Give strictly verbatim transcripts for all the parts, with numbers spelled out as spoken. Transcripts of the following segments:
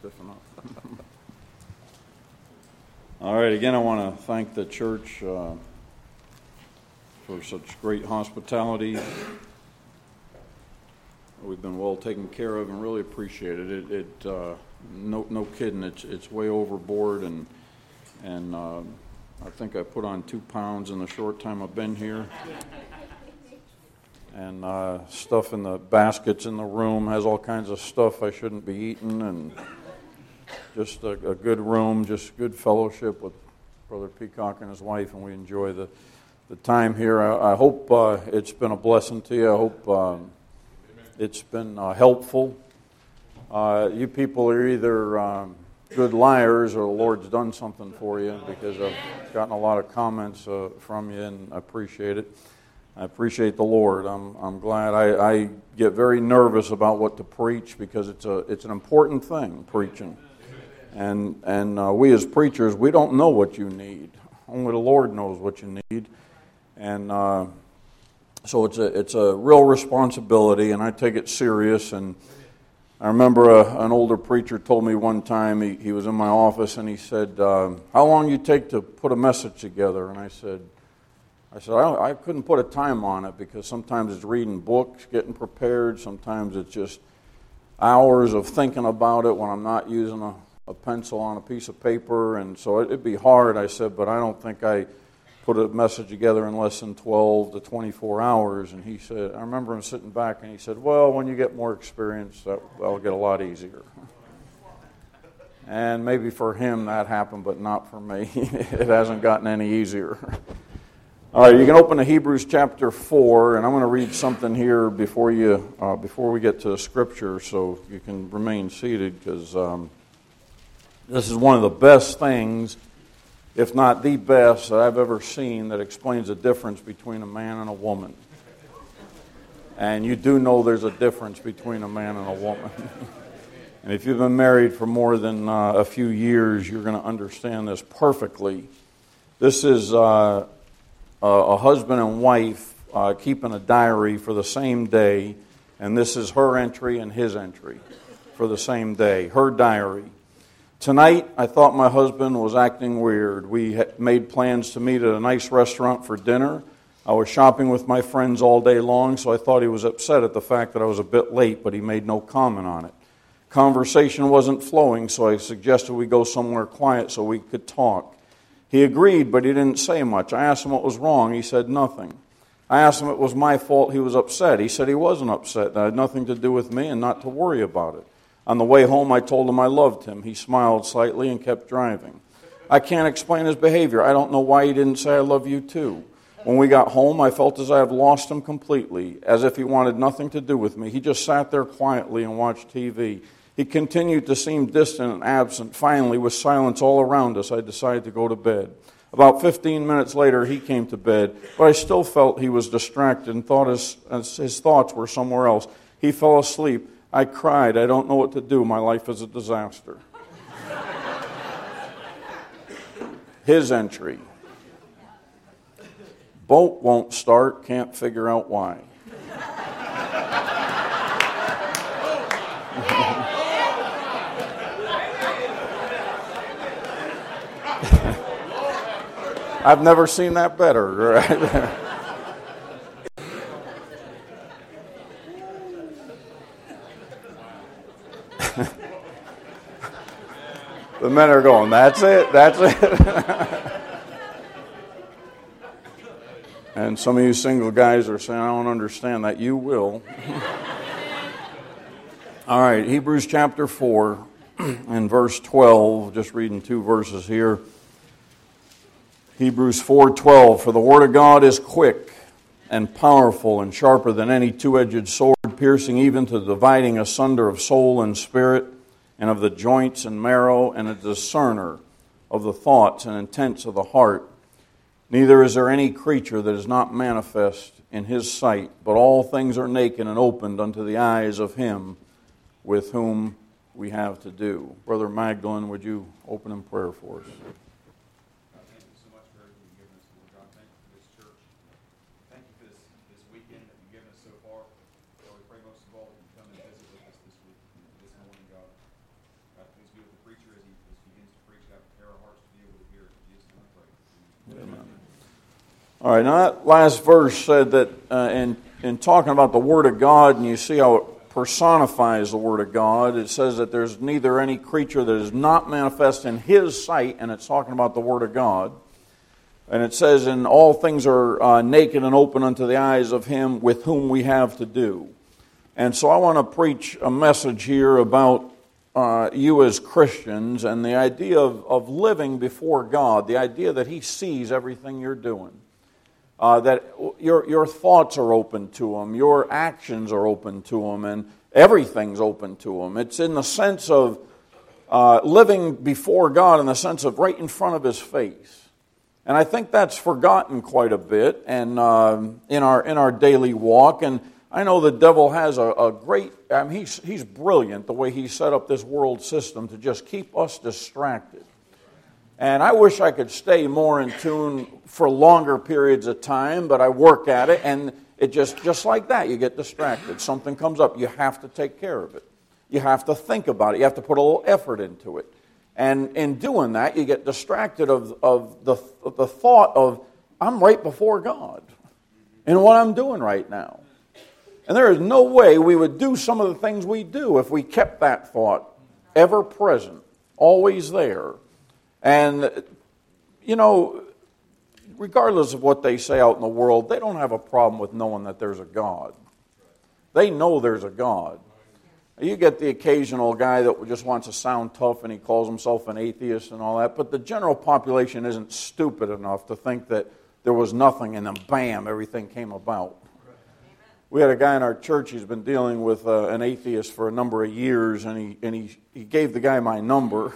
stiff enough. All right, again, I want to thank the church uh, for such great hospitality. We've been well taken care of and really appreciate it. It, it uh, no, no kidding, it's it's way overboard, and and uh, I think I put on two pounds in the short time I've been here. And uh, stuff in the baskets in the room has all kinds of stuff I shouldn't be eating, and just a, a good room, just good fellowship with Brother Peacock and his wife, and we enjoy the, the time here. I, I hope uh, it's been a blessing to you. I hope um, it's been uh, helpful. Uh, you people are either um, good liars or the Lord's done something for you, because I've gotten a lot of comments uh, from you, and I appreciate it. I appreciate the Lord. I'm I'm glad. I, I get very nervous about what to preach, because it's a it's an important thing, preaching. And and uh, we as preachers, we don't know what you need. Only the Lord knows what you need. And uh, so it's a it's a real responsibility, and I take it serious. And I remember a, an older preacher told me one time, he, he was in my office, and he said, uh, "How long do you take to put a message together?" And I said, I said, I, I couldn't put a time on it, because sometimes it's reading books, getting prepared. Sometimes it's just hours of thinking about it when I'm not using a, a pencil on a piece of paper. And so it, it'd be hard, I said, but I don't think I put a message together in less than twelve to twenty-four hours. And he said, I remember him sitting back, and he said, well, when you get more experience, that, that'll get a lot easier. And maybe for him that happened, but not for me. It hasn't gotten any easier. All right, you can open to Hebrews chapter four, and I'm going to read something here before you uh, before we get to the scripture, so you can remain seated, because um, this is one of the best things, if not the best, that I've ever seen that explains the difference between a man and a woman. And you do know there's a difference between a man and a woman. And if you've been married for more than uh, a few years, you're going to understand this perfectly. This is Uh, Uh, a husband and wife uh, keeping a diary for the same day, and this is her entry and his entry for the same day, her diary. Tonight, I thought my husband was acting weird. We had made plans to meet at a nice restaurant for dinner. I was shopping with my friends all day long, so I thought he was upset at the fact that I was a bit late, but he made no comment on it. Conversation wasn't flowing, so I suggested we go somewhere quiet so we could talk. He agreed, but he didn't say much. I asked him what was wrong. He said nothing. I asked him if it was my fault he was upset. He said he wasn't upset. That had nothing to do with me, and not to worry about it. On the way home, I told him I loved him. He smiled slightly and kept driving. I can't explain his behavior. I don't know why he didn't say I love you too. When we got home, I felt as I have lost him completely, as if he wanted nothing to do with me. He just sat there quietly and watched T V. He continued to seem distant and absent. Finally, with silence all around us, I decided to go to bed. About fifteen minutes later, he came to bed, but I still felt he was distracted and thought his, his thoughts were somewhere else. He fell asleep. I cried. I don't know what to do. My life is a disaster. His entry. Boat won't start, can't figure out why. I've never seen that better. Right? The men are going, that's it, that's it. And some of you single guys are saying, I don't understand that. You will. All right, Hebrews chapter four and verse twelve, just reading two verses here. Hebrews four twelve, for the word of God is quick and powerful and sharper than any two-edged sword, piercing even to the dividing asunder of soul and spirit, and of the joints and marrow, and a discerner of the thoughts and intents of the heart. Neither is there any creature that is not manifest in his sight, but all things are naked and opened unto the eyes of him with whom we have to do. Brother Magdalene, would you open in prayer for us? Most of all, that you come and visit with us this week, this morning, God. God, please be Amen. All right, now that last verse said that uh, in, in talking about the Word of God, and you see how it personifies the Word of God, it says that there's neither any creature that is not manifest in His sight, and it's talking about the Word of God. And it says, and all things are uh, naked and open unto the eyes of Him with whom we have to do. And so I want to preach a message here about uh, you as Christians and the idea of, of living before God, the idea that He sees everything you're doing, uh, that your, your thoughts are open to Him, your actions are open to Him, and everything's open to Him. It's in the sense of uh, living before God in the sense of right in front of His face. And I think that's forgotten quite a bit and uh, in our in our daily walk. And I know the devil has a, a great, I mean, he's, he's brilliant the way he set up this world system to just keep us distracted. And I wish I could stay more in tune for longer periods of time, but I work at it, and it just, just like that, you get distracted. Something comes up, you have to take care of it. You have to think about it. You have to put a little effort into it. And in doing that, you get distracted of, of, the, of the thought of, I'm right before God in what I'm doing right now. And there is no way we would do some of the things we do if we kept that thought ever present, always there. And, you know, regardless of what they say out in the world, they don't have a problem with knowing that there's a God. They know there's a God. You get the occasional guy that just wants to sound tough and he calls himself an atheist and all that, but the general population isn't stupid enough to think that there was nothing and then bam, everything came about. We had a guy in our church, he's been dealing with uh, an atheist for a number of years, and he and he, he gave the guy my number.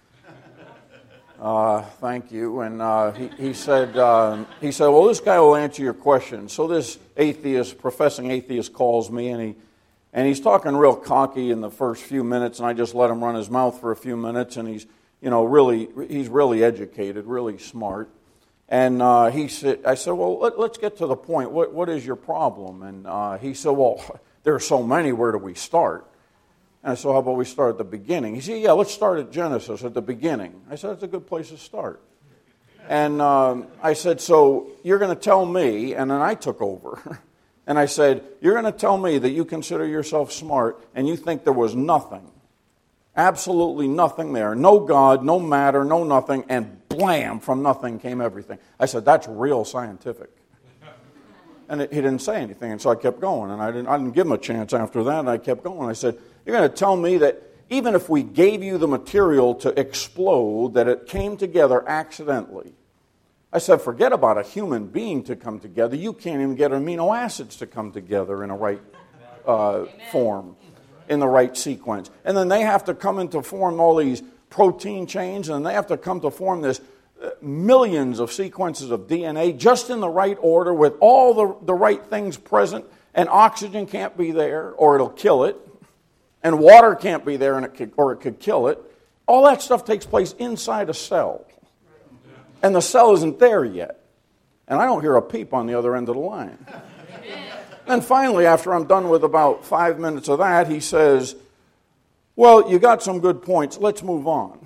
uh, thank you. And uh, he, he said, uh, he said, well, this guy will answer your question. So this atheist, professing atheist calls me, and he And he's talking real cocky in the first few minutes, and I just let him run his mouth for a few minutes, and he's, you know, really, he's really educated, really smart. And uh, he said, I said, well, let, let's get to the point. What, what is your problem? And uh, he said, well, there are so many. Where do we start? And I said, how about we start at the beginning? He said, yeah, let's start at Genesis, at the beginning. I said, that's a good place to start. And um, I said, so you're going to tell me, and then I took over. And I said, you're going to tell me that you consider yourself smart and you think there was nothing, absolutely nothing there, no God, no matter, no nothing, and blam, from nothing came everything. I said, that's real scientific. And it, he didn't say anything, and so I kept going, and I didn't, I didn't give him a chance after that, and I kept going. I said, you're going to tell me that even if we gave you the material to explode, that it came together accidentally. I said, forget about a human being to come together. You can't even get amino acids to come together in a right uh, form, in the right sequence. And then they have to come into form all these protein chains, and they have to come to form this uh, millions of sequences of D N A just in the right order with all the, the right things present, and oxygen can't be there or it'll kill it, and water can't be there and it could, or it could kill it. All that stuff takes place inside a cell. And the cell isn't there yet. And I don't hear a peep on the other end of the line. And finally, after I'm done with about five minutes of that, he says, well, you got some good points. Let's move on.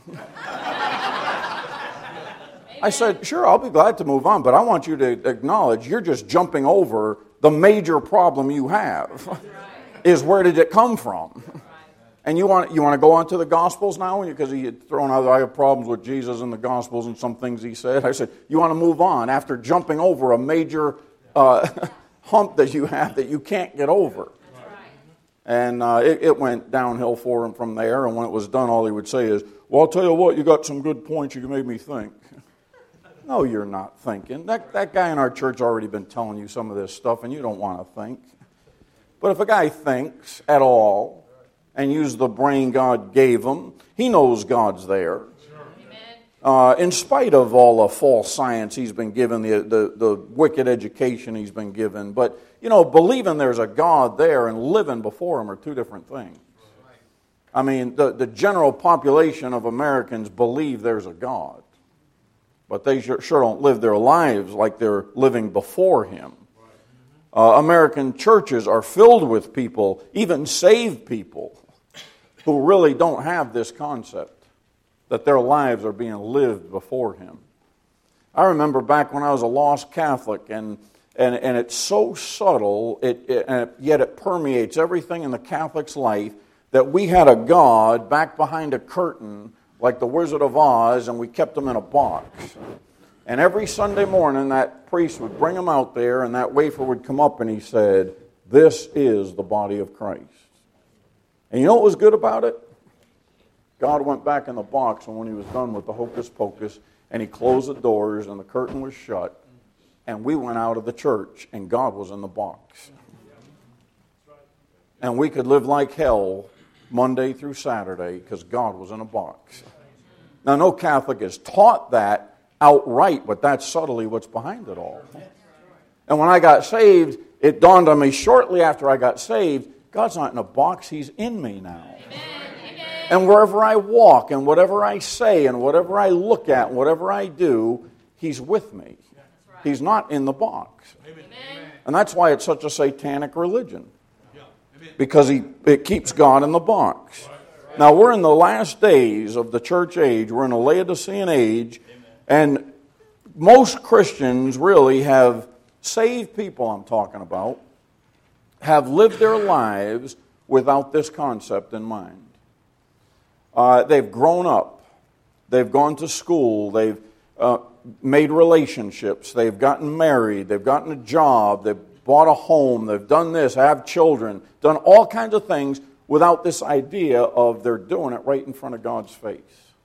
I said, sure, I'll be glad to move on, but I want you to acknowledge you're just jumping over the major problem you have. Is where did it come from? And you want you want to go on to the Gospels now? Because he had thrown out, I have problems with Jesus and the Gospels and some things he said. I said, you want to move on after jumping over a major uh, hump that you have that you can't get over. And uh, it, it went downhill for him from there. And when it was done, all he would say is, well, I'll tell you what, you got some good points. You made me think. No, you're not thinking. That, that guy in our church already been telling you some of this stuff, and you don't want to think. But if a guy thinks at all, and use the brain God gave him, he knows God's there. Uh, in spite of all the false science he's been given, the, the, the wicked education he's been given. But, you know, believing there's a God there and living before him are two different things. I mean, the, the general population of Americans believe there's a God. But they sure, sure don't live their lives like they're living before him. Uh, American churches are filled with people, even saved people, who really don't have this concept. that their lives are being lived before Him. I remember back when I was a lost Catholic, and and, and it's so subtle, it, it, and it, yet it permeates everything in the Catholic's life, that we had a God back behind a curtain like the Wizard of Oz, and we kept him in a box. And every Sunday morning, that priest would bring him out there, and that wafer would come up, and he said, "This is the body of Christ." And you know what was good about it? God went back in the box, and when He was done with the hocus pocus, and He closed the doors, and the curtain was shut, and we went out of the church, and God was in the box. And we could live like hell Monday through Saturday because God was in a box. Now, no Catholic is taught that outright, but that's subtly what's behind it all. And when I got saved, it dawned on me shortly after I got saved, God's not in a box, He's in me now. And wherever I walk, and whatever I say, and whatever I look at, and whatever I do, He's with me. He's not in the box. And that's why it's such a satanic religion. Because he, it keeps God in the box. Now, we're in the last days of the church age. We're in the Laodicean age. And most Christians really have, saved people I'm talking about, have lived their lives without this concept in mind. Uh, they've grown up. They've gone to school. They've uh, made relationships. They've gotten married. They've gotten a job. They've bought a home. They've done this, have children, done all kinds of things without this idea of they're doing it right in front of God's face.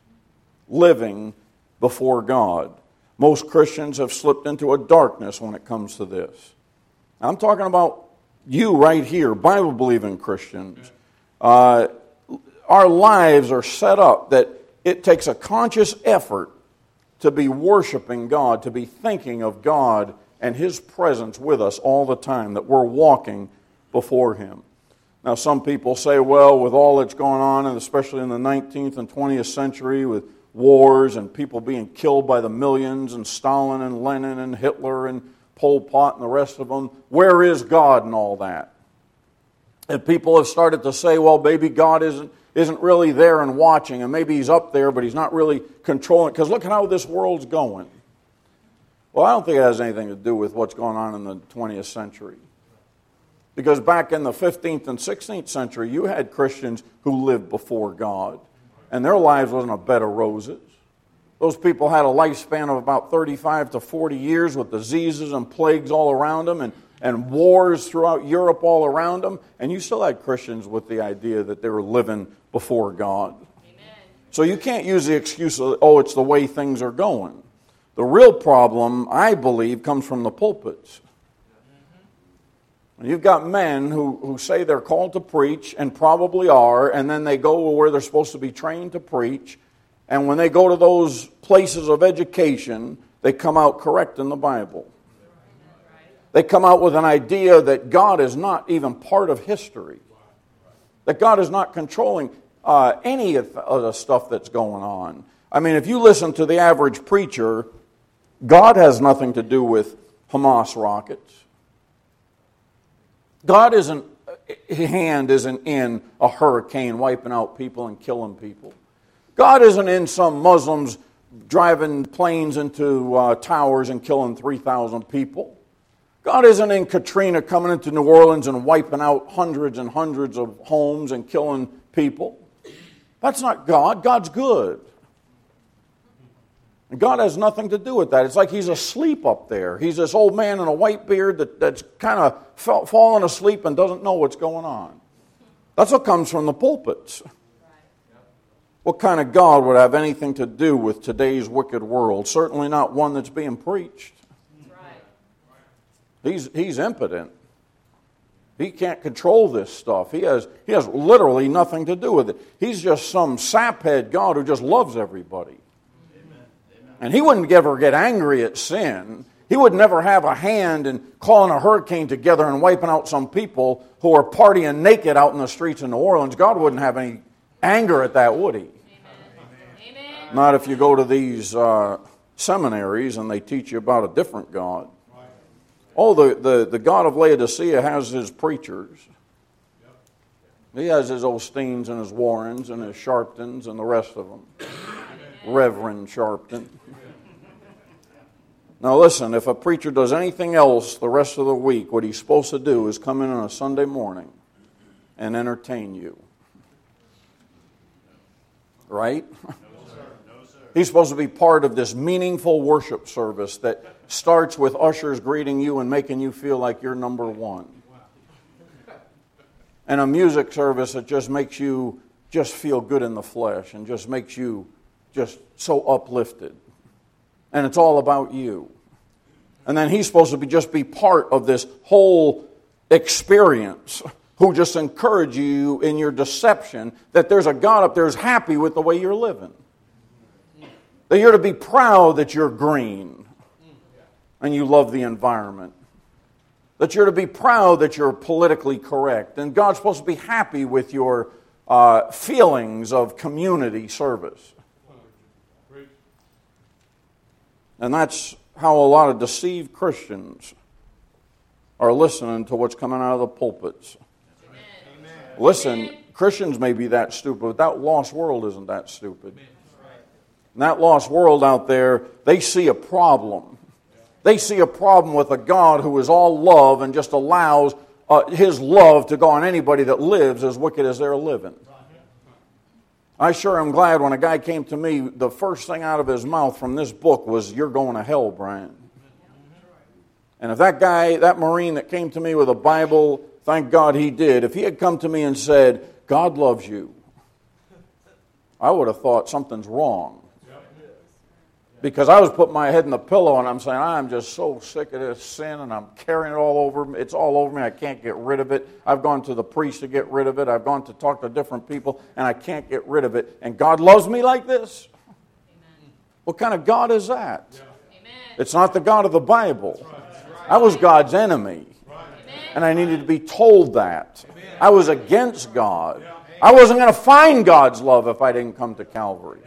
Living before God. Most Christians have slipped into a darkness when it comes to this. I'm talking about you right here, Bible-believing Christians. Uh, our lives are set up that it takes a conscious effort to be worshiping God, to be thinking of God and His presence with us all the time, that we're walking before Him. Now, some people say, well, with all that's going on, and especially in the nineteenth and twentieth century, with wars and people being killed by the millions, and Stalin and Lenin and Hitler and Pol Pot and the rest of them, where is God and all that? And people have started to say, well, maybe God isn't isn't really there and watching, and maybe He's up there, but He's not really controlling, because look at how this world's going. Well, I don't think it has anything to do with what's going on in the twentieth century. Because back in the fifteenth and sixteenth century, you had Christians who lived before God, and their lives wasn't a bed of roses. Those people had a lifespan of about thirty-five to forty years with diseases and plagues all around them, and, and wars throughout Europe all around them, and you still had Christians with the idea that they were living before God. Amen. So you can't use the excuse of, oh, it's the way things are going. The real problem, I believe, comes from the pulpits. You've got men who, who say they're called to preach, and probably are, and then they go where they're supposed to be trained to preach, and when they go to those places of education, they come out correcting the Bible. They come out with an idea that God is not even part of history, that God is not controlling uh, any of the stuff that's going on. I mean, if you listen to the average preacher, God has nothing to do with Hamas rockets. God isn't, His hand isn't in a hurricane wiping out people and killing people. God isn't in some Muslims driving planes into uh, towers and killing three thousand people. God isn't in Katrina coming into New Orleans and wiping out hundreds and hundreds of homes and killing people. That's not God. God's good. And God has nothing to do with that. It's like He's asleep up there. He's this old man in a white beard that, that's kind of fa- fallen asleep and doesn't know what's going on. That's what comes from the pulpits. What kind of God would have anything to do with today's wicked world? Certainly not one that's being preached. He's, he's impotent. He can't control this stuff. He has, he has literally nothing to do with it. He's just some saphead God who just loves everybody. And He wouldn't ever get angry at sin. He would never have a hand in calling a hurricane together and wiping out some people who are partying naked out in the streets of New Orleans. God wouldn't have any anger at that, would He? Amen. Not if you go to these uh, seminaries and they teach you about a different God. Oh, the, the, the God of Laodicea has his preachers. He has his Osteens and his Warrens and his Sharptons and the rest of them. Reverend Sharpton. Now listen, if a preacher does anything else the rest of the week, what he's supposed to do is come in on a Sunday morning and entertain you. Right? No, sir. No, sir. He's supposed to be part of this meaningful worship service that starts with ushers greeting you and making you feel like you're number one. And a music service that just makes you just feel good in the flesh and just makes you just so uplifted. And it's all about you. And then he's supposed to be just be part of this whole experience, who just encourage you in your deception that there's a God up there who's happy with the way you're living. That you're to be proud that you're green and you love the environment. That you're to be proud that you're politically correct. And God's supposed to be happy with your uh, feelings of community service. And that's how a lot of deceived Christians are listening to what's coming out of the pulpits. Amen. Listen, Christians may be that stupid, but that lost world isn't that stupid. And that lost world out there, they see a problem. They see a problem with a God who is all love and just allows uh, His love to go on anybody that lives as wicked as they're living. I sure am glad when a guy came to me, the first thing out of his mouth from this book was, "You're going to hell, Brian." And if that guy, that Marine that came to me with a Bible, thank God he did, if he had come to me and said, "God loves you," I would have thought something's wrong. Because I was putting my head in the pillow and I'm saying, I'm just so sick of this sin and I'm carrying it all over me. It's all over me. I can't get rid of it. I've gone to the priest to get rid of it. I've gone to talk to different people and I can't get rid of it. And God loves me like this? Amen. What kind of God is that? Yeah. It's not the God of the Bible. I was God's enemy. And I needed to be told that. I was against God. I wasn't going to find God's love if I didn't come to Calvary.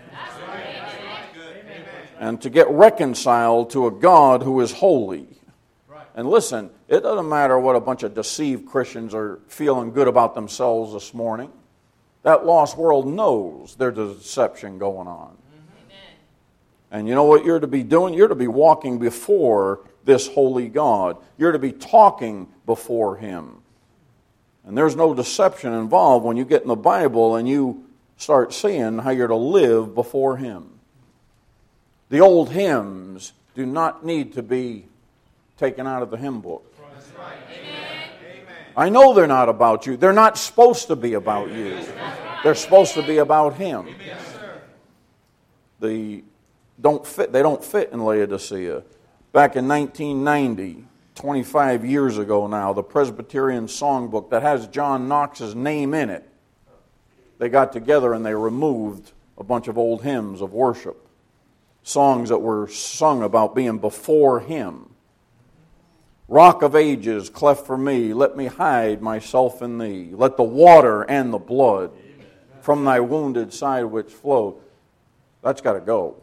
And to get reconciled to a God who is holy. Right. And listen, it doesn't matter what a bunch of deceived Christians are feeling good about themselves this morning. That lost world knows there's a deception going on. Amen. And you know what you're to be doing? You're to be walking before this holy God. You're to be talking before Him. And there's no deception involved when you get in the Bible and you start seeing how you're to live before Him. The old hymns do not need to be taken out of the hymn book. That's right. Amen. I know they're not about you. They're not supposed to be about you. They're supposed to be about Him. The don't fit. They don't fit in Laodicea. Back in nineteen ninety, twenty-five years ago now, the Presbyterian songbook that has John Knox's name in it, they got together and they removed a bunch of old hymns of worship. Songs that were sung about being before Him. Rock of ages, cleft for me, let me hide myself in Thee. Let the water and the blood from Thy wounded side which flow. That's got to go.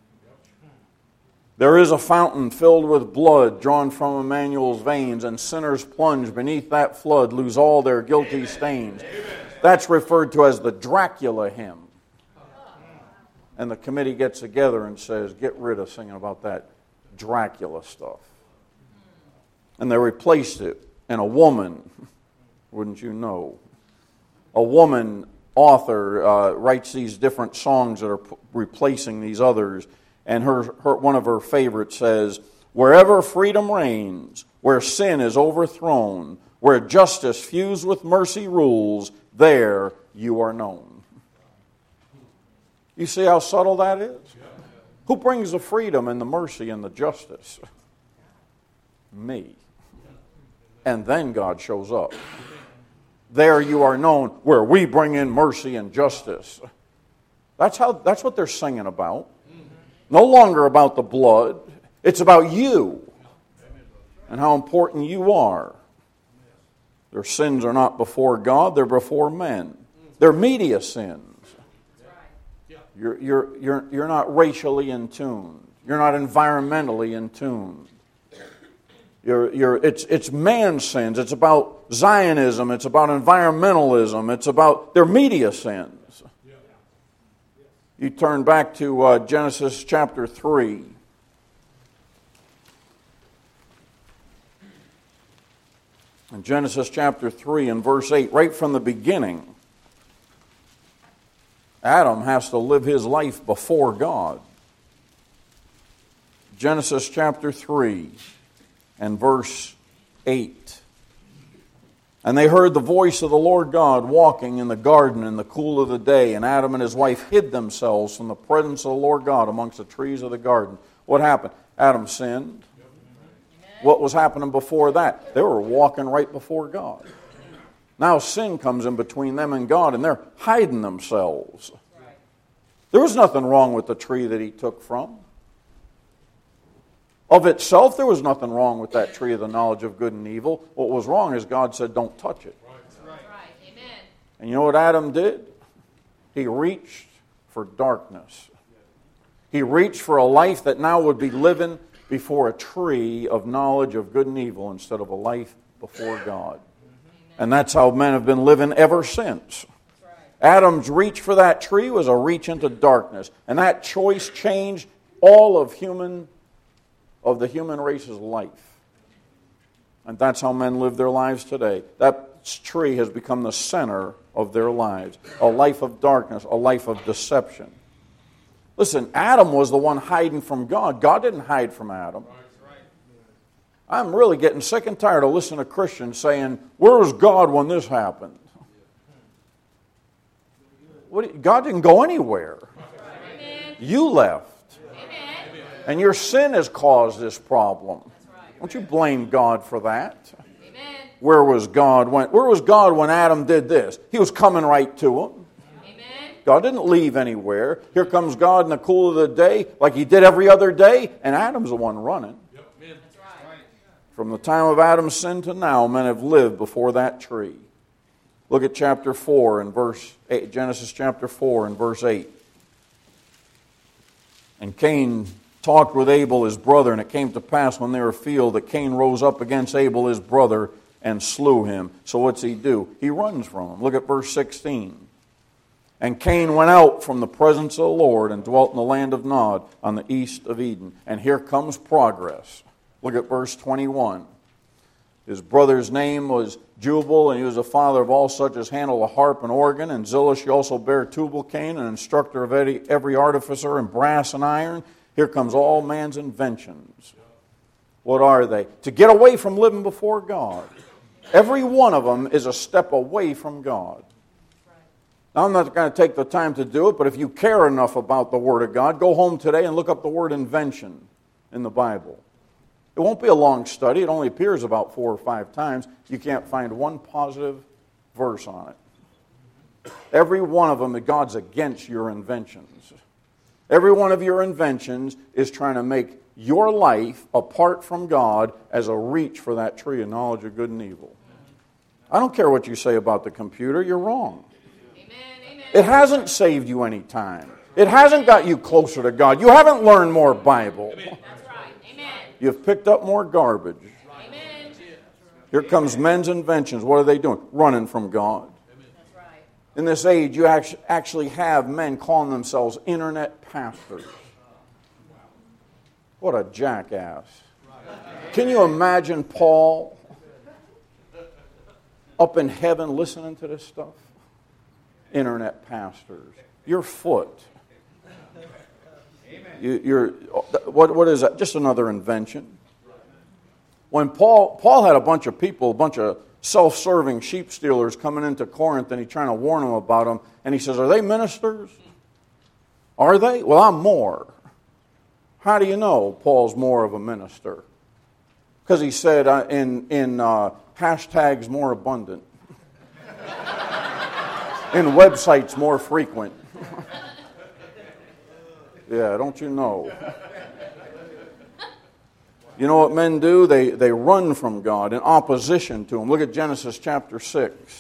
There is a fountain filled with blood drawn from Emmanuel's veins, and sinners plunge beneath that flood, lose all their guilty stains. That's referred to as the Dracula hymn. And the committee gets together and says, get rid of singing about that Dracula stuff. And they replaced it. And a woman, wouldn't you know, a woman author uh, writes these different songs that are p- replacing these others. And her, her one of her favorites says, wherever freedom reigns, where sin is overthrown, where justice fused with mercy rules, there you are known. You see how subtle that is? Who brings the freedom and the mercy and the justice? Me. And then God shows up. There you are known, where we bring in mercy and justice. That's how. That's what they're singing about. No longer about the blood. It's about you and how important you are. Their sins are not before God, they're before men. They're media sins. You're, you're, you're, you're not racially in tune. You're not environmentally in tune. You're, you're, it's, it's man's sins. It's about Zionism. It's about environmentalism. It's about their media sins. You turn back to uh, Genesis chapter three. In Genesis chapter three and verse eight, right from the beginning, Adam has to live his life before God. Genesis chapter three and verse eight. And they heard the voice of the Lord God walking in the garden in the cool of the day, and Adam and his wife hid themselves from the presence of the Lord God amongst the trees of the garden. What happened? Adam sinned. What was happening before that? They were walking right before God. Now sin comes in between them and God, and they're hiding themselves. There was nothing wrong with the tree that he took from. Of itself, there was nothing wrong with that tree of the knowledge of good and evil. What was wrong is God said, don't touch it. Right. Amen. And you know what Adam did? He reached for darkness. He reached for a life that now would be living before a tree of knowledge of good and evil instead of a life before God. And that's how men have been living ever since. Adam's reach for that tree was a reach into darkness. And that choice changed all of human of the human race's life. And that's how men live their lives today. That tree has become the center of their lives. A life of darkness, a life of deception. Listen, Adam was the one hiding from God. God didn't hide from Adam. I'm really getting sick and tired of listening to Christians saying, where was God when this happened? What, God didn't go anywhere. Amen. You left. Amen. And your sin has caused this problem. Don't you blame God for that. Amen. Where was God when Where was God when Adam did this? He was coming right to him. Amen. God didn't leave anywhere. Here comes God in the cool of the day, like he did every other day, and Adam's the one running. That's right. From the time of Adam's sin to now, men have lived before that tree. Look at chapter four and verse eight, Genesis chapter four and verse eight. And Cain talked with Abel his brother, and it came to pass when they were afield that Cain rose up against Abel his brother and slew him. So what's he do? He runs from him. Look at verse sixteen. And Cain went out from the presence of the Lord and dwelt in the land of Nod on the east of Eden. And here comes progress. Look at verse twenty-one. His brother's name was Jubal, and he was the father of all such as handle a harp and organ. And Zillah she also bare Tubal-Cain, an instructor of every, every artificer in brass and iron. Here comes all man's inventions. What are they? To get away from living before God. Every one of them is a step away from God. Now, I'm not going to take the time to do it, but if you care enough about the Word of God, go home today and look up the word invention in the Bible. It won't be a long study. It only appears about four or five times. You can't find one positive verse on it. Every one of them, God's against your inventions. Every one of your inventions is trying to make your life apart from God as a reach for that tree of knowledge of good and evil. I don't care what you say about the computer. You're wrong. Amen. Amen. It hasn't saved you any time. It hasn't got you closer to God. You haven't learned more Bible. That's right. Amen. You've picked up more garbage. Amen. Here comes men's inventions. What are they doing? Running from God. That's right. In this age, you actually have men calling themselves internet pastors. What a jackass. Can you imagine Paul up in heaven listening to this stuff? Internet pastors. Your foot. You, you're, what, what is that? Just another invention. When Paul, Paul had a bunch of people, a bunch of self-serving sheep stealers coming into Corinth, and he's trying to warn them about them, and he says, are they ministers? Are they? Well, I'm more. How do you know Paul's more of a minister? Because he said uh, in, in uh, hashtags more abundant. In websites more frequent. Yeah, don't you know? You know what men do? They, they run from God in opposition to Him. Look at Genesis chapter six.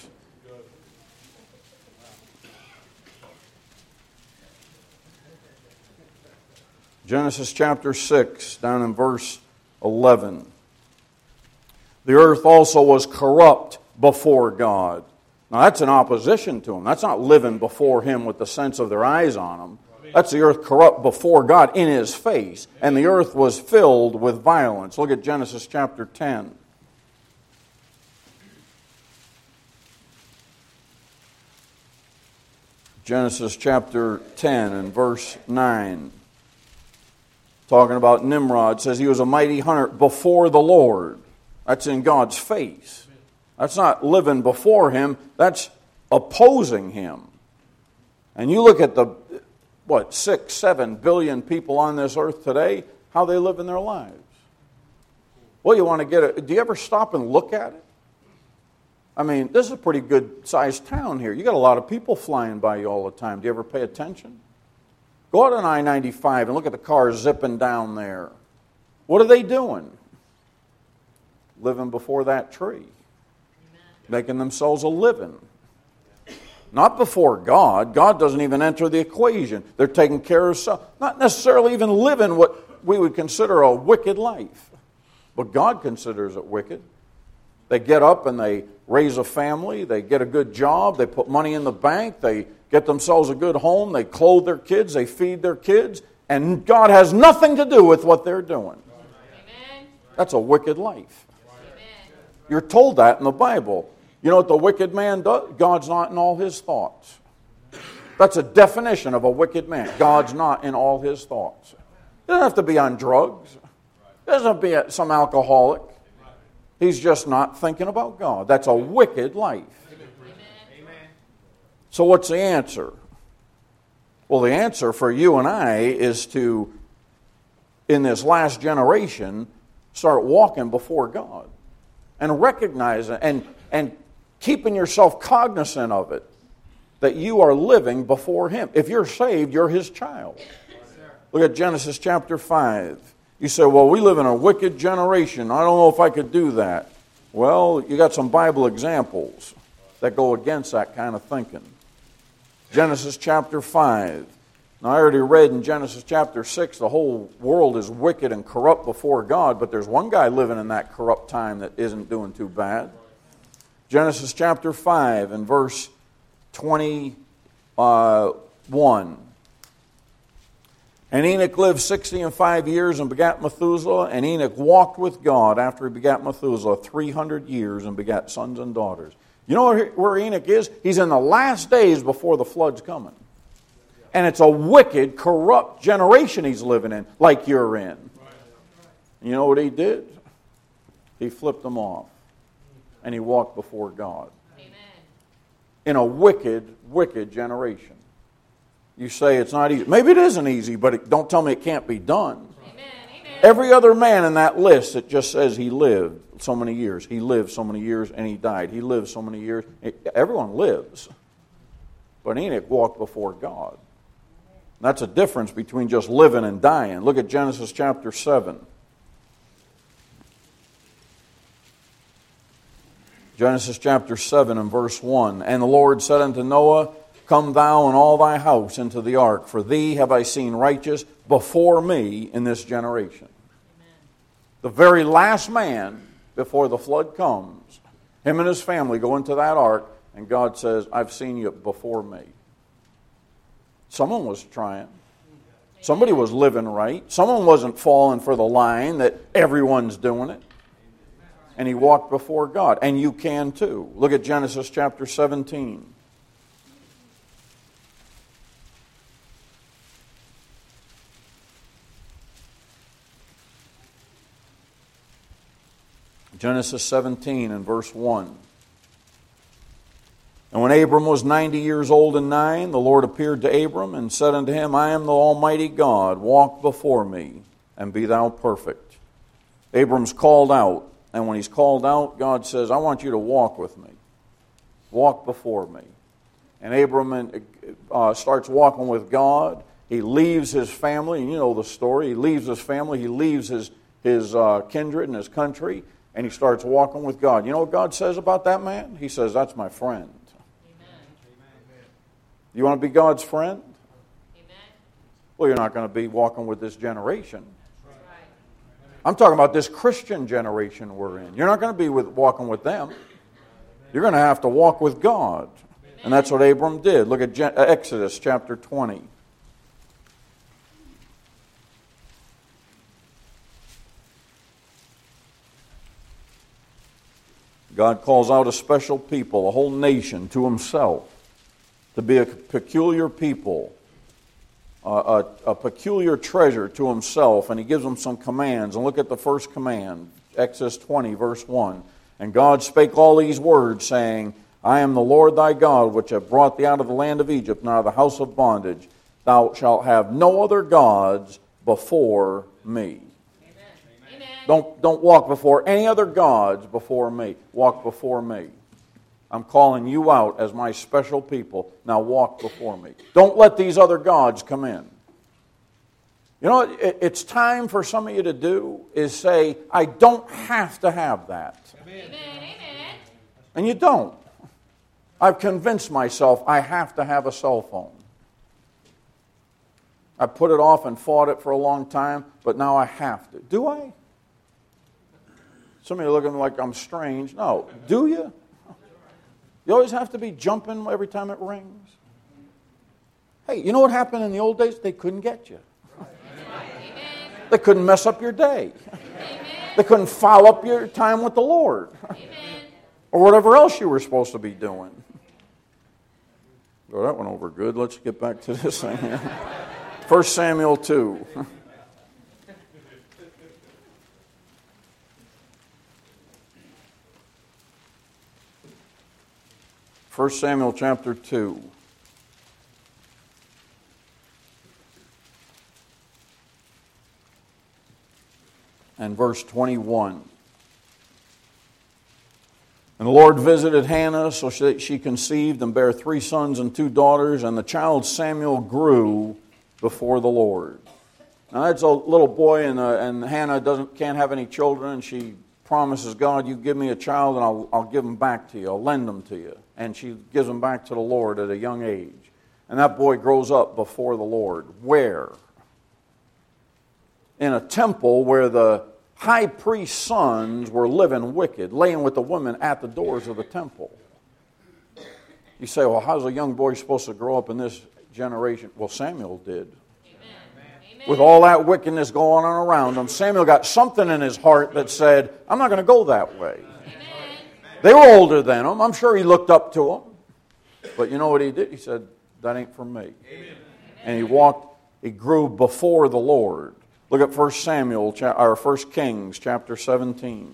Genesis chapter six, down in verse eleven. The earth also was corrupt before God. Now that's an opposition to Him. That's not living before Him with the sense of their eyes on Him. That's the earth corrupt before God in His face. And the earth was filled with violence. Look at Genesis chapter ten. Genesis chapter ten and verse nine. Talking about Nimrod, says he was a mighty hunter before the Lord. That's in God's face. That's not living before Him. That's opposing Him. And you look at the, what, six, seven billion people on this earth today, how they live in their lives. Well, you want to get it. Do you ever stop and look at it? I mean, this is a pretty good-sized town here. You got a lot of people flying by you all the time. Do you ever pay attention? Go out on I ninety-five and look at the cars zipping down there. What are they doing? Living before that tree. Making themselves a living. Not before God. God doesn't even enter the equation. They're taking care of self. Not necessarily even living what we would consider a wicked life. But God considers it wicked. They get up and they raise a family. They get a good job. They put money in the bank. They get themselves a good home. They clothe their kids. They feed their kids. And God has nothing to do with what they're doing. Amen. That's a wicked life. Amen. You're told that in the Bible. You know what the wicked man does? God's not in all his thoughts. That's a definition of a wicked man. God's not in all his thoughts. He doesn't have to be on drugs. He doesn't have to be some alcoholic. He's just not thinking about God. That's a wicked life. Amen. So what's the answer? Well, the answer for you and I is to, in this last generation, start walking before God and recognize it and, and keeping yourself cognizant of it, that you are living before Him. If you're saved, you're His child. Look at Genesis chapter five. You say, well, we live in a wicked generation. I don't know if I could do that. Well, you got some Bible examples that go against that kind of thinking. Genesis chapter five. Now, I already read in Genesis chapter six, the whole world is wicked and corrupt before God, but there's one guy living in that corrupt time that isn't doing too bad. Genesis chapter five and verse twenty-one. And Enoch lived sixty and five years and begat Methuselah, and Enoch walked with God after he begat Methuselah three hundred years and begat sons and daughters. You know where Enoch is? He's in the last days before the flood's coming. And it's a wicked, corrupt generation he's living in, like you're in. You know what he did? He flipped them off. And he walked before God. Amen. In a wicked, wicked generation. You say it's not easy. Maybe it isn't easy, but it, don't tell me it can't be done. Amen. Amen. Every other man in that list, it just says he lived so many years. He lived so many years and he died. He lived so many years. Everyone lives. But Enoch walked before God. That's a difference between just living and dying. Look at Genesis chapter seven. Genesis chapter seven and verse one. And the Lord said unto Noah, Come thou and all thy house into the ark, for thee have I seen righteous before me in this generation. Amen. The very last man before the flood comes, him and his family go into that ark, and God says, I've seen you before me. Someone was trying. Somebody was living right. Someone wasn't falling for the line that everyone's doing it. And he walked before God. And you can too. Look at Genesis chapter seventeen. Genesis seventeen and verse one. And when Abram was ninety years old and nine, the Lord appeared to Abram and said unto him, I am the Almighty God, walk before me, and be thou perfect. Abram's called out, and when he's called out, God says, I want you to walk with me. Walk before me. And Abram uh, starts walking with God. He leaves his family, and you know the story. He leaves his family, he leaves his, his uh, kindred and his country, and he starts walking with God. You know what God says about that man? He says, that's my friend. You want to be God's friend? Amen. Well, you're not going to be walking with this generation. I'm talking about this Christian generation we're in. You're not going to be with, walking with them. You're going to have to walk with God. And that's what Abram did. Look at Exodus chapter twenty. God calls out a special people, a whole nation, to himself, to be a peculiar people, a, a, a peculiar treasure to himself, and he gives them some commands. And look at the first command, Exodus twenty, verse one. And God spake all these words, saying, I am the Lord thy God, which have brought thee out of the land of Egypt, and out of the house of bondage. Thou shalt have no other gods before me. Amen. Don't, don't walk before any other gods before me. Walk before me. I'm calling you out as my special people. Now walk before me. Don't let these other gods come in. You know what it, it's time for some of you to do is say, I don't have to have that. Amen. Amen. And you don't. I've convinced myself I have to have a cell phone. I put it off and fought it for a long time, but now I have to. Do I? Some of you are looking like I'm strange. No. Do you? You always have to be jumping every time it rings? Hey, you know what happened in the old days? They couldn't get you. They couldn't mess up your day. They couldn't foul up your time with the Lord. Or whatever else you were supposed to be doing. Well, that went over good. Let's get back to this thing here. First Samuel two. First Samuel chapter two. And verse twenty-one. And the Lord visited Hannah, so that she conceived and bare three sons and two daughters, and the child Samuel grew before the Lord. Now that's a little boy, and, uh, and Hannah doesn't can't have any children, and she promises God, you give me a child, and I'll, I'll give him back to you. I'll lend him to you. And she gives him back to the Lord at a young age. And that boy grows up before the Lord. Where? In a temple where the high priest's sons were living wicked, laying with the women at the doors of the temple. You say, well, how's a young boy supposed to grow up in this generation? Well, Samuel did. Amen. With all that wickedness going on around him, Samuel got something in his heart that said, I'm not going to go that way. Amen. They were older than him. I'm sure he looked up to them. But you know what he did? He said, that ain't for me. Amen. And he walked, he grew before the Lord. Look at First Samuel, or First Kings, chapter seventeen.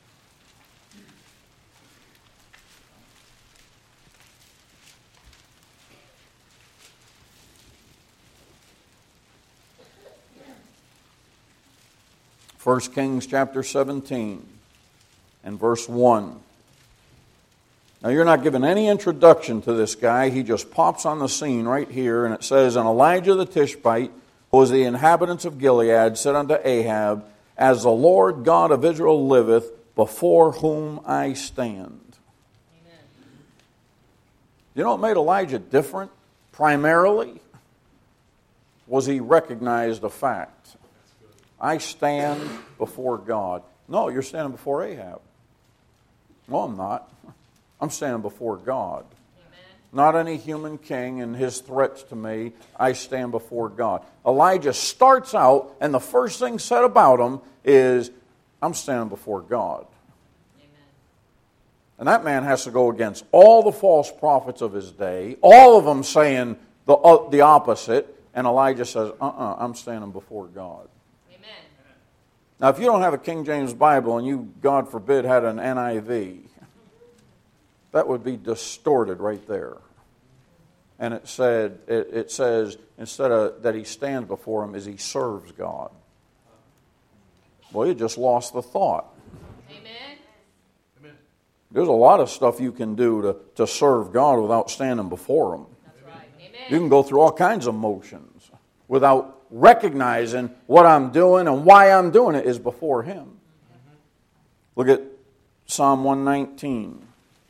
First Kings, chapter seventeen, and verse one. Now, you're not given any introduction to this guy. He just pops on the scene right here, and it says, And Elijah the Tishbite, who was the inhabitants of Gilead, said unto Ahab, As the Lord God of Israel liveth, before whom I stand. Amen. You know what made Elijah different? Primarily, was he recognized a fact. I stand before God. No, you're standing before Ahab. No, I'm not. I'm standing before God. Not any human king and his threats to me. I stand before God. Elijah starts out, and the first thing said about him is, I'm standing before God. Amen. And that man has to go against all the false prophets of his day, all of them saying the, uh, the opposite, and Elijah says, uh-uh, I'm standing before God. Amen. Now, if you don't have a King James Bible, and you, God forbid, had an N I V, that would be distorted right there. And it said, it, it says, instead of that he stands before him, is he serves God. Well, you just lost the thought. Amen. There's a lot of stuff you can do to, to serve God without standing before him. That's right. Amen. You can go through all kinds of motions without recognizing what I'm doing and why I'm doing it is before him. Mm-hmm. Look at Psalm one nineteen.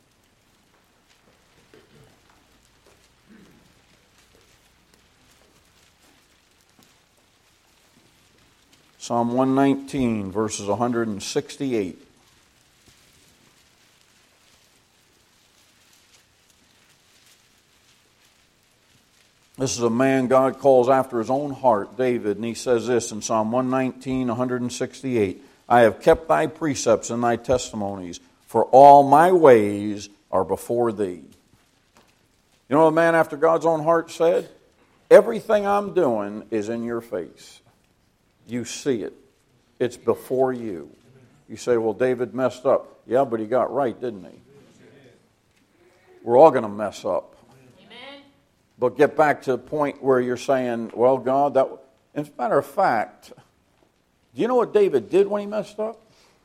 Psalm one nineteen, verses one hundred sixty-eight. This is a man God calls after his own heart, David, and he says this in Psalm one nineteen, one hundred sixty-eight. I have kept thy precepts and thy testimonies for all my ways are before thee. You know what a man after God's own heart said? Everything I'm doing is in your face. You see it. It's before you. You say, well, David messed up. Yeah, but he got right, didn't he? We're all going to mess up. Amen. But get back to the point where you're saying, well, God, that... As a matter of fact, do you know what David did when he messed up?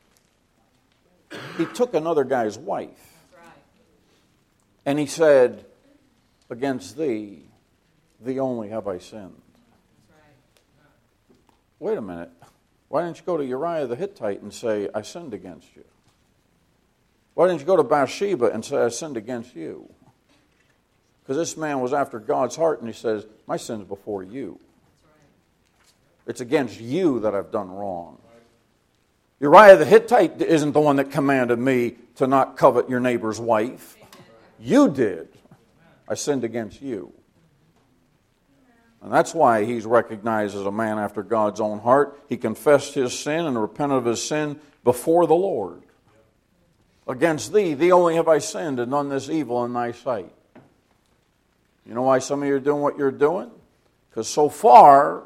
He took another guy's wife. That's right. And he said, against thee, thee only have I sinned. That's right. Wait a minute. Why didn't you go to Uriah the Hittite and say, I sinned against you? Why didn't you go to Bathsheba and say, I sinned against you? Because this man was after God's heart, and he says, my sin's before you. That's right. It's against you that I've done wrong. Uriah the Hittite isn't the one that commanded me to not covet your neighbor's wife. You did. I sinned against you. And that's why he's recognized as a man after God's own heart. He confessed his sin and repented of his sin before the Lord. Against thee, thee only have I sinned and done this evil in thy sight. You know why some of you are doing what you're doing? Because so far,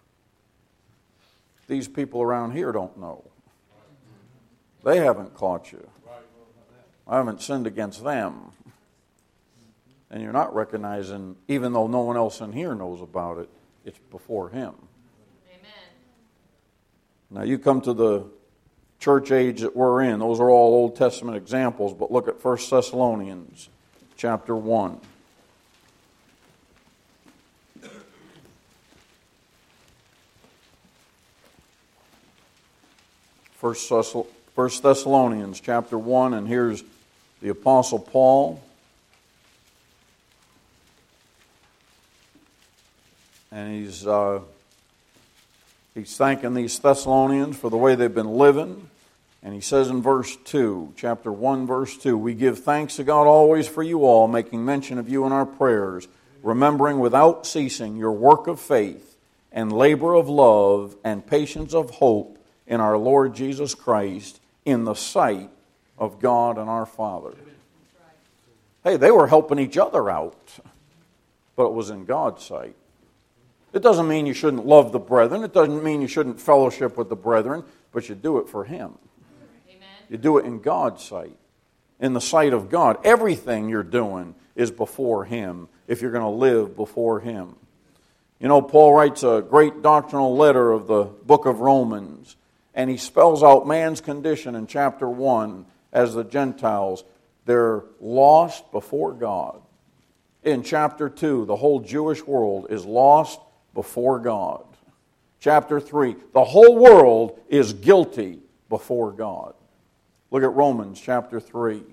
these people around here don't know. They haven't caught you. I haven't sinned against them. And you're not recognizing, even though no one else in here knows about it, it's before Him. Amen. Now you come to the church age that we're in. Those are all Old Testament examples, but look at First Thessalonians chapter one. First Thessalonians chapter one, and here's the Apostle Paul. And he's uh, he's thanking these Thessalonians for the way they've been living. And he says in verse two, chapter one, verse two, we give thanks to God always for you all, making mention of you in our prayers, remembering without ceasing your work of faith and labor of love and patience of hope in our Lord Jesus Christ in the sight of God and our Father. Hey, they were helping each other out, but it was in God's sight. It doesn't mean you shouldn't love the brethren. It doesn't mean you shouldn't fellowship with the brethren, but you do it for Him. Amen. You do it in God's sight, in the sight of God. Everything you're doing is before Him if you're going to live before Him. You know, Paul writes a great doctrinal letter of the book of Romans, and he spells out man's condition in chapter one as the Gentiles. They're lost before God. In chapter two, the whole Jewish world is lost before God. Chapter three, the whole world is guilty before God. Look at Romans chapter three.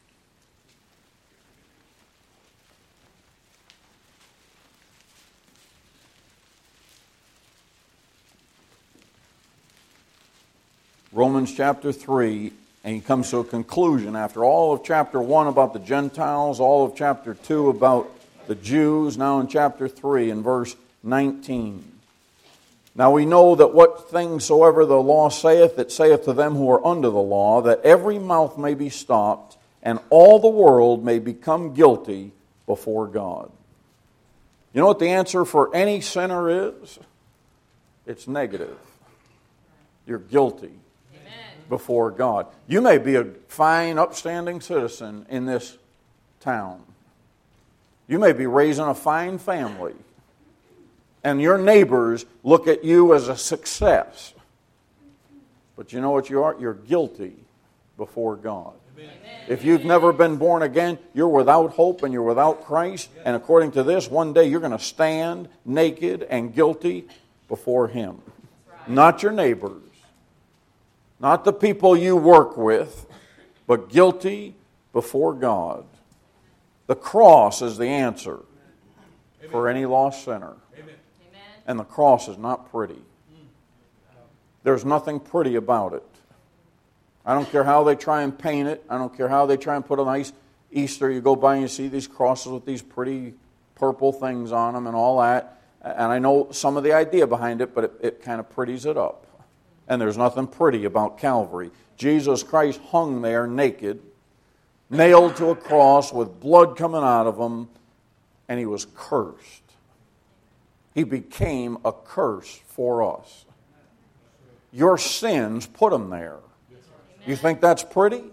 Romans chapter three, and he comes to a conclusion after all of chapter one about the Gentiles, all of chapter two about the Jews, now in chapter three in verse nineteen. Now we know that what things soever the law saith, it saith to them who are under the law, that every mouth may be stopped, and all the world may become guilty before God. You know what the answer for any sinner is? It's negative. You're guilty before God. You may be a fine, upstanding citizen in this town. You may be raising a fine family. And your neighbors look at you as a success. But you know what you are? You're guilty before God. Amen. If you've never been born again, you're without hope and you're without Christ. And according to this, one day you're going to stand naked and guilty before Him. Right. Not your neighbors. Not the people you work with, but guilty before God. The cross is the answer Amen. For any lost sinner. Amen. And the cross is not pretty. There's nothing pretty about it. I don't care how they try and paint it. I don't care how they try and put a nice Easter. You go by and you see these crosses with these pretty purple things on them and all that. And I know some of the idea behind it, but it, it kind of pretties it up. And there's nothing pretty about Calvary. Jesus Christ hung there naked, nailed to a cross with blood coming out of him, and he was cursed. He became a curse for us. Your sins put him there. You think that's pretty?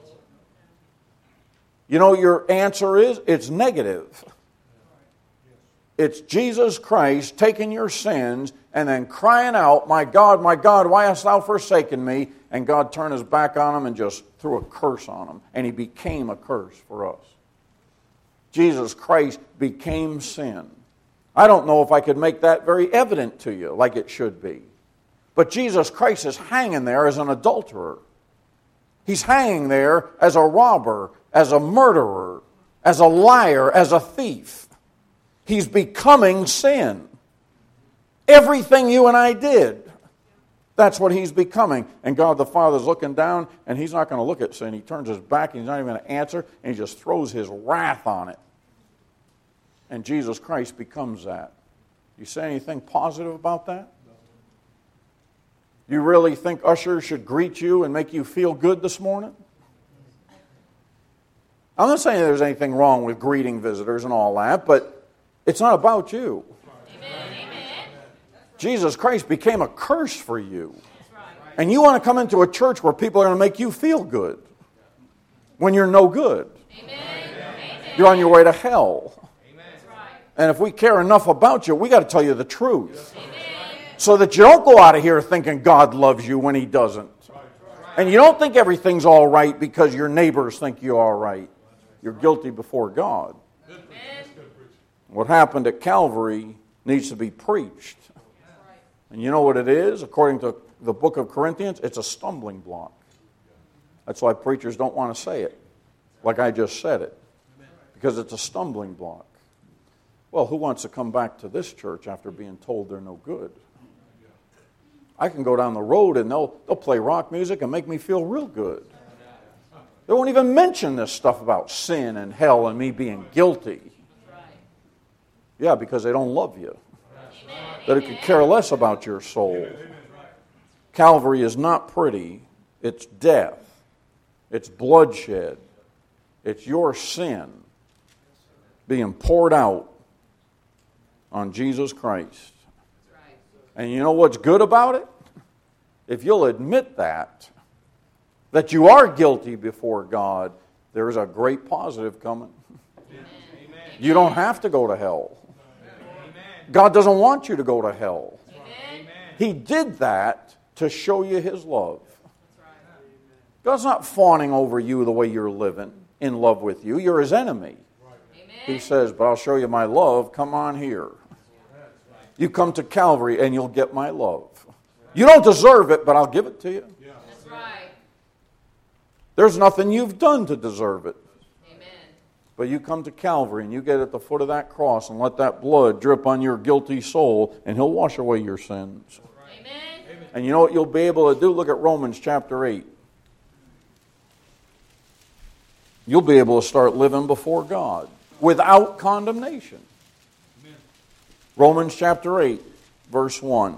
You know, your answer is, it's negative. It's Jesus Christ taking your sins and then crying out, my God, my God, why hast thou forsaken me? And God turned his back on him and just threw a curse on him. And he became a curse for us. Jesus Christ became sin. I don't know if I could make that very evident to you like it should be. But Jesus Christ is hanging there as an adulterer. He's hanging there as a robber, as a murderer, as a liar, as a thief. He's becoming sin. Everything you and I did, that's what he's becoming. And God the Father's looking down, and he's not going to look at sin. He turns his back, and he's not even going to answer, and he just throws his wrath on it. And Jesus Christ becomes that. You say anything positive about that? You really think ushers should greet you and make you feel good this morning? I'm not saying there's anything wrong with greeting visitors and all that, but it's not about you. Amen. Jesus Christ became a curse for you. And you want to come into a church where people are going to make you feel good when you're no good. Amen. You're on your way to hell. Amen. And if we care enough about you, we got to tell you the truth. Amen. So that you don't go out of here thinking God loves you when he doesn't. And you don't think everything's all right because your neighbors think you're all right. You're guilty before God. Amen. What happened at Calvary needs to be preached. And you know what it is? According to the book of Corinthians, it's a stumbling block. That's why preachers don't want to say it, like I just said it, because it's a stumbling block. Well, who wants to come back to this church after being told they're no good? I can go down the road and they'll, they'll play rock music and make me feel real good. They won't even mention this stuff about sin and hell and me being guilty. Yeah, because they don't love you. That it could care less about your soul. Calvary is not pretty. It's death. It's bloodshed. It's your sin being poured out on Jesus Christ. And you know what's good about it? If you'll admit that, that you are guilty before God, there is a great positive coming. Amen. You don't have to go to hell. Amen. God doesn't want you to go to hell. Amen. He did that to show you his love. God's not fawning over you the way you're living, in love with you. You're his enemy. Amen. He says, but I'll show you my love. Come on here. You come to Calvary and you'll get my love. You don't deserve it, but I'll give it to you. That's right. There's nothing you've done to deserve it. Amen. But you come to Calvary and you get at the foot of that cross and let that blood drip on your guilty soul and he'll wash away your sins. Amen. And you know what you'll be able to do? Look at Romans chapter eight. You'll be able to start living before God without condemnation. Amen. Romans chapter eight, verse one.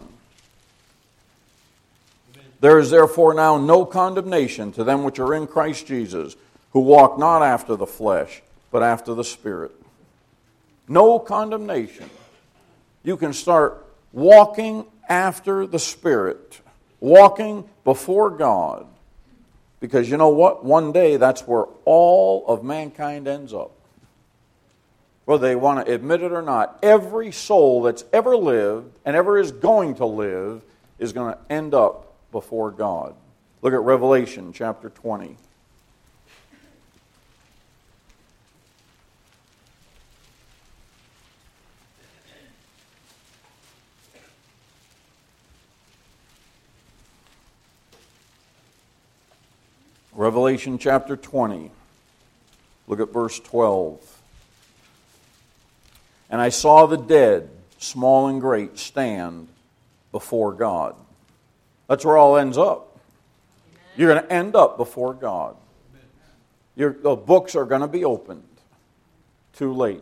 There is therefore now no condemnation to them which are in Christ Jesus, who walk not after the flesh, but after the Spirit. No condemnation. You can start walking after the Spirit, walking before God. Because you know what? One day that's where all of mankind ends up. Whether they want to admit it or not, every soul that's ever lived and ever is going to live is going to end up before God. Look at Revelation chapter twenty. Revelation chapter twenty. Look at verse twelve. And I saw the dead, small and great, stand before God. That's where it all ends up. Amen. You're going to end up before God. Your, the books are going to be opened. Too late.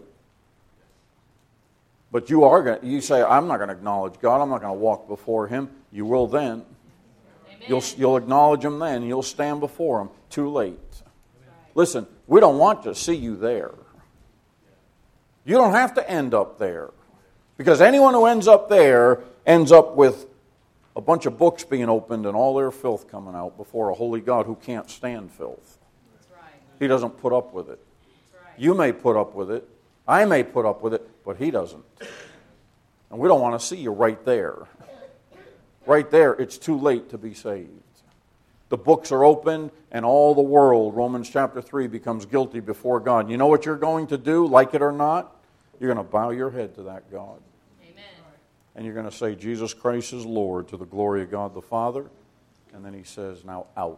But you are going to, you say, I'm not going to acknowledge God. I'm not going to walk before him. You will then. You'll, you'll acknowledge Him then. You'll stand before Him. Too late. Listen, we don't want to see you there. You don't have to end up there. Because anyone who ends up there ends up with a bunch of books being opened and all their filth coming out before a holy God who can't stand filth. That's right. He doesn't put up with it. That's right. You may put up with it. I may put up with it, but He doesn't. And we don't want to see you right there. Right there, it's too late to be saved. The books are opened and all the world, Romans chapter three, becomes guilty before God. You know what you're going to do, like it or not? You're going to bow your head to that God. Amen. And you're going to say, Jesus Christ is Lord, to the glory of God the Father. And then He says, now out.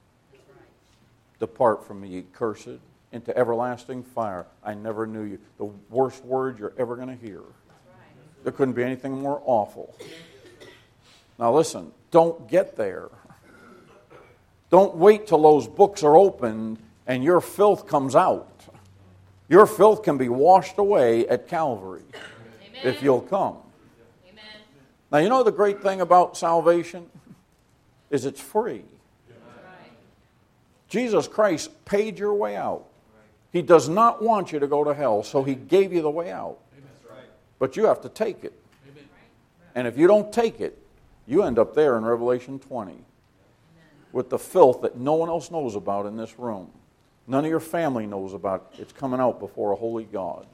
Depart from me, ye cursed, into everlasting fire. I never knew you. The worst word you're ever going to hear. There couldn't be anything more awful. Now listen, don't get there. Don't wait till those books are opened and your filth comes out. Your filth can be washed away at Calvary. Amen. If you'll come. Amen. Now you know the great thing about salvation is it's free. Right. Jesus Christ paid your way out. He does not want you to go to hell, so He gave you the way out. But you have to take it. And if you don't take it, you end up there in Revelation twenty with the filth that no one else knows about in this room. None of your family knows about it. It's coming out before a holy God.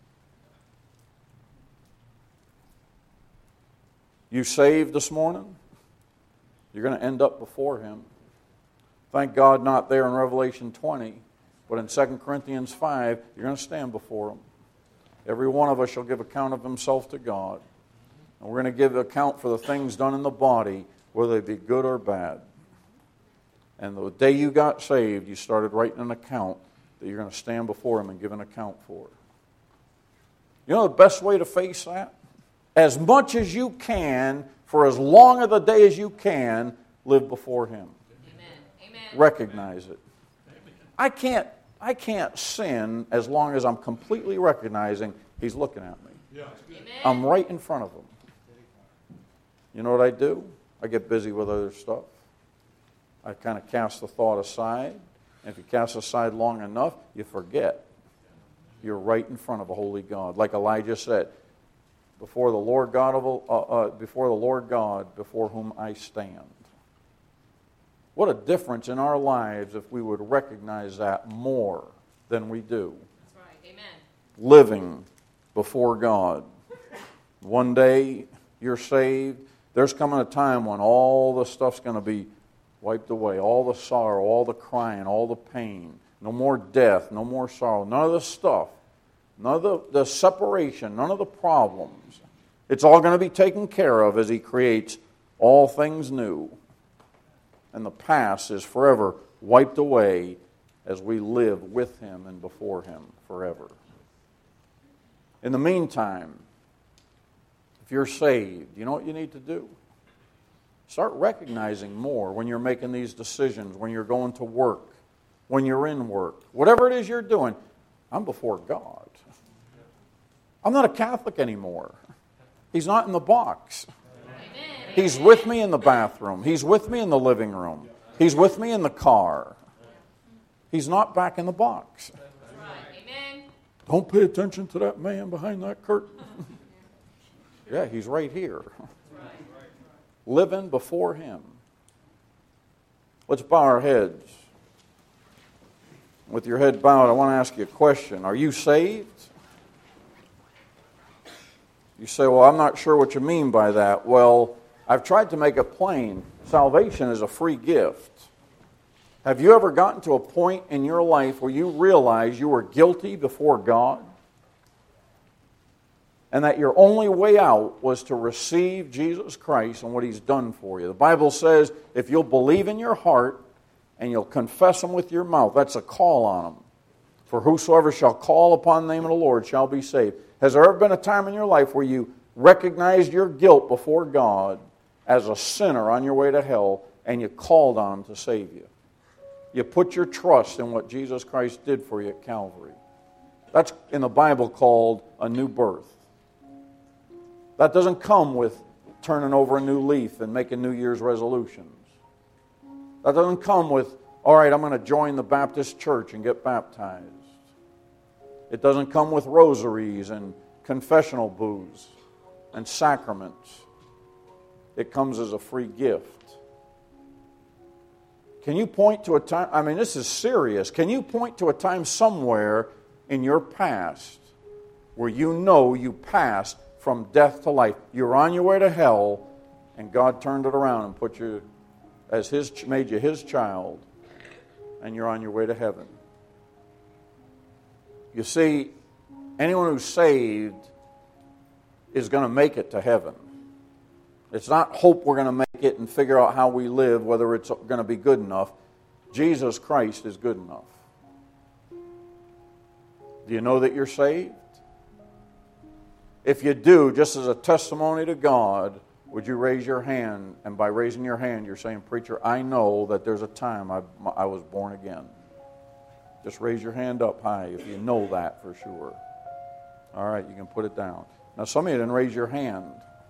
You saved this morning? You're going to end up before Him. Thank God not there in Revelation twenty, but in Second Corinthians five, you're going to stand before Him. Every one of us shall give account of himself to God. And we're going to give account for the things done in the body, whether they be good or bad. And the day you got saved, you started writing an account that you're going to stand before Him and give an account for. You know the best way to face that? As much as you can, for as long of the day as you can, live before Him. Amen. Amen. Recognize it. I can't, I can't sin as long as I'm completely recognizing He's looking at me. Amen. I'm right in front of Him. You know what I do? I get busy with other stuff. I kind of cast the thought aside. And if you cast aside long enough, you forget. You're right in front of a holy God. Like Elijah said, before the Lord God of uh, uh, before the Lord God before whom I stand. What a difference in our lives if we would recognize that more than we do. That's right. Amen. Living before God. One day you're saved. There's coming a time when all the stuff's going to be wiped away. All the sorrow, all the crying, all the pain. No more death, no more sorrow. None of the stuff. None of the, the separation. None of the problems. It's all going to be taken care of as He creates all things new. And the past is forever wiped away as we live with Him and before Him forever. In the meantime, if you're saved, you know what you need to do? Start recognizing more when you're making these decisions, when you're going to work, when you're in work. Whatever it is you're doing, I'm before God. I'm not a Catholic anymore. He's not in the box. He's with me in the bathroom. He's with me in the living room. He's with me in the car. He's not back in the box. Don't pay attention to that man behind that curtain. Yeah, he's right here. Living before Him. Let's bow our heads. With your head bowed, I want to ask you a question. Are you saved? You say, well, I'm not sure what you mean by that. Well, I've tried to make it plain. Salvation is a free gift. Have you ever gotten to a point in your life where you realize you were guilty before God? And that your only way out was to receive Jesus Christ and what He's done for you. The Bible says if you'll believe in your heart and you'll confess Him with your mouth, that's a call on Him. For whosoever shall call upon the name of the Lord shall be saved. Has there ever been a time in your life where you recognized your guilt before God as a sinner on your way to hell and you called on Him to save you? You put your trust in what Jesus Christ did for you at Calvary. That's in the Bible called a new birth. That doesn't come with turning over a new leaf and making New Year's resolutions. That doesn't come with, all right, I'm going to join the Baptist church and get baptized. It doesn't come with rosaries and confessional booths and sacraments. It comes as a free gift. Can you point to a time, I mean, this is serious. Can you point to a time somewhere in your past where you know you passed from death to life? You're on your way to hell, and God turned it around and put you as His, made you His child, and you're on your way to heaven. You see, anyone who's saved is going to make it to heaven. It's not hope we're going to make it and figure out how we live, whether it's going to be good enough. Jesus Christ is good enough. Do you know that you're saved? If you do, just as a testimony to God, would you raise your hand? And by raising your hand, you're saying, preacher, I know that there's a time I, I was born again. Just raise your hand up high if you know that for sure. All right, you can put it down. Now, some of you didn't raise your hand.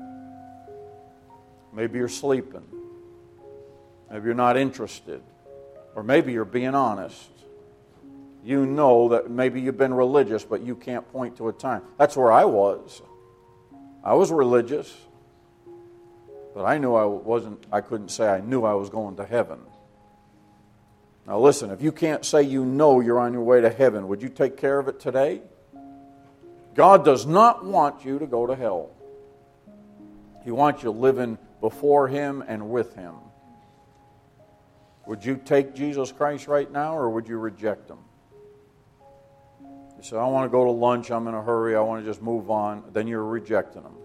Maybe you're sleeping. Maybe you're not interested. Or maybe you're being honest. You know that maybe you've been religious, but you can't point to a time. That's where I was. I was religious, but I knew I wasn't, I couldn't say I knew I was going to heaven. Now listen, if you can't say you know you're on your way to heaven, would you take care of it today? God does not want you to go to hell. He wants you living before Him and with Him. Would you take Jesus Christ right now, or would you reject Him? You say, I want to go to lunch, I'm in a hurry, I want to just move on. Then you're rejecting Him.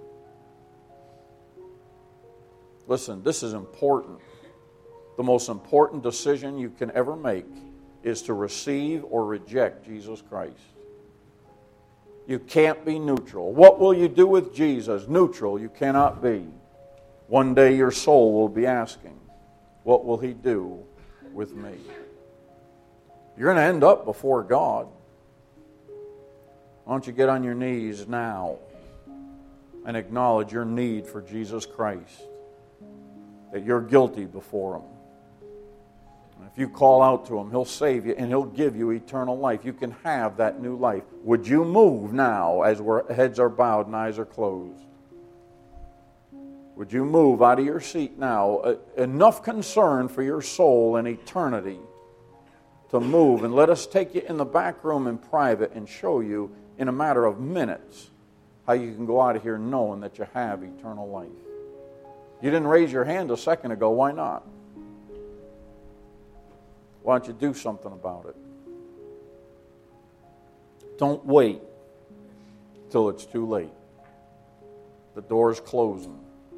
Listen, this is important. The most important decision you can ever make is to receive or reject Jesus Christ. You can't be neutral. What will you do with Jesus? Neutral, you cannot be. One day your soul will be asking, what will He do with me? You're going to end up before God. Why don't you get on your knees now and acknowledge your need for Jesus Christ, that you're guilty before Him. And if you call out to Him, He'll save you and He'll give you eternal life. You can have that new life. Would you move now as we're, heads are bowed and eyes are closed? Would you move out of your seat now? Uh, enough concern for your soul and eternity to move. And let us take you in the back room in private and show you in a matter of minutes how you can go out of here knowing that you have eternal life. You didn't raise your hand a second ago. Why not? Why don't you do something about it? Don't wait till it's too late. The door's closing.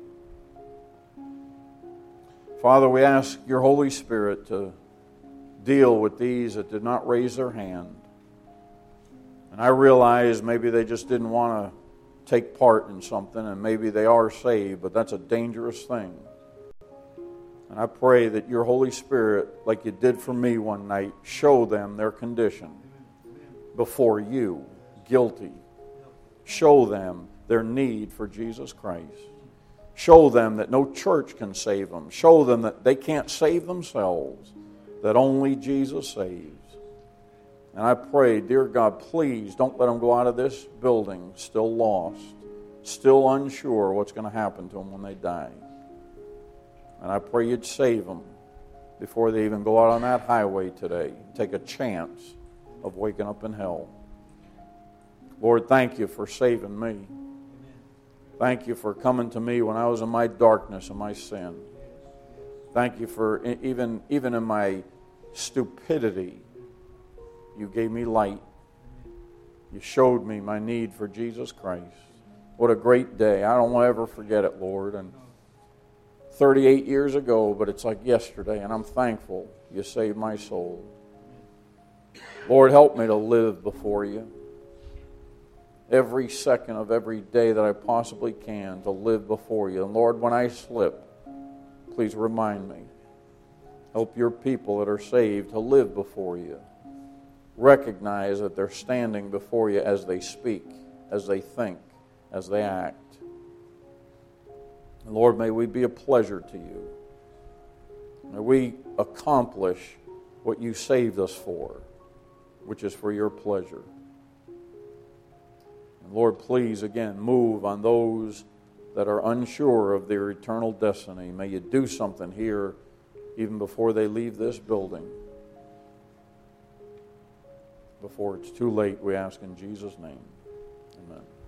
Father, we ask your Holy Spirit to deal with these that did not raise their hand. And I realize maybe they just didn't want to take part in something, and maybe they are saved, but that's a dangerous thing. And I pray that your Holy Spirit, like you did for me one night, show them their condition before you, guilty. Show them their need for Jesus Christ. Show them that no church can save them. Show them that they can't save themselves, that only Jesus saves. And I pray, dear God, please don't let them go out of this building still lost, still unsure what's going to happen to them when they die. And I pray you'd save them before they even go out on that highway today. Take a chance of waking up in hell. Lord, thank you for saving me. Thank you for coming to me when I was in my darkness and my sin. Thank you for even, even in my stupidity, you gave me light. You showed me my need for Jesus Christ. What a great day. I don't want to ever forget it, Lord. And thirty-eight years ago, but it's like yesterday, and I'm thankful you saved my soul. Lord, help me to live before you every second of every day that I possibly can, to live before you. And Lord, when I slip, please remind me. Help your people that are saved to live before you. Recognize that they're standing before you as they speak, as they think, as they act. And Lord, may we be a pleasure to you. May we accomplish what you saved us for, which is for your pleasure. And Lord, please, again, move on those that are unsure of their eternal destiny. May you do something here even before they leave this building. Before it's too late, we ask in Jesus' name. Amen.